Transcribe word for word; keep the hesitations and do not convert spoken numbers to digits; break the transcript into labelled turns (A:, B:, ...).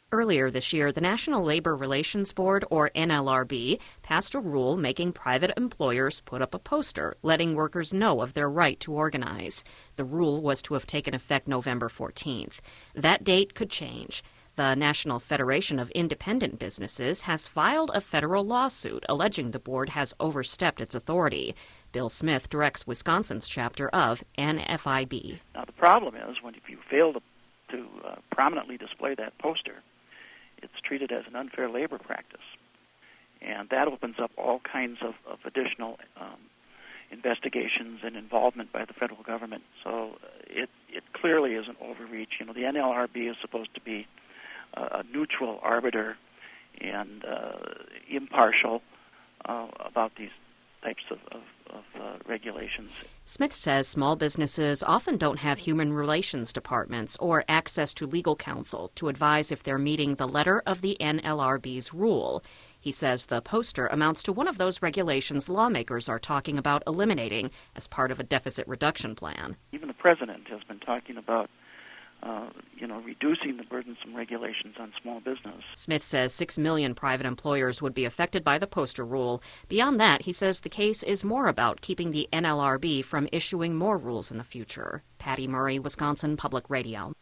A: Earlier this year, the National Labor Relations Board, or N L R B, passed a rule making private employers put up a poster letting workers know of their right to organize. The rule was to have taken effect November fourteenth. That date could change. The National Federation of Independent Businesses has filed a federal lawsuit alleging the board has overstepped its authority. Bill Smith directs Wisconsin's chapter of N F I B.
B: Now, the problem is when if you fail to, to uh, prominently display that poster, it's treated as an unfair labor practice. And that opens up all kinds of, of additional um, investigations and involvement by the federal government. So uh, it, it clearly is an overreach. You know, the N L R B is supposed to be uh, a neutral arbiter and uh, impartial uh, about these types of, of, of uh, regulations.
A: Smith says small businesses often don't have human relations departments or access to legal counsel to advise if they're meeting the letter of the N L R B's rule. He says the poster amounts to one of those regulations lawmakers are talking about eliminating as part of a deficit reduction plan.
B: Even the president has been talking about Uh, you know, reducing the burdensome regulations on small business.
A: Smith says six million private employers would be affected by the poster rule. Beyond that, he says the case is more about keeping the N L R B from issuing more rules in the future. Patty Murray, Wisconsin Public Radio.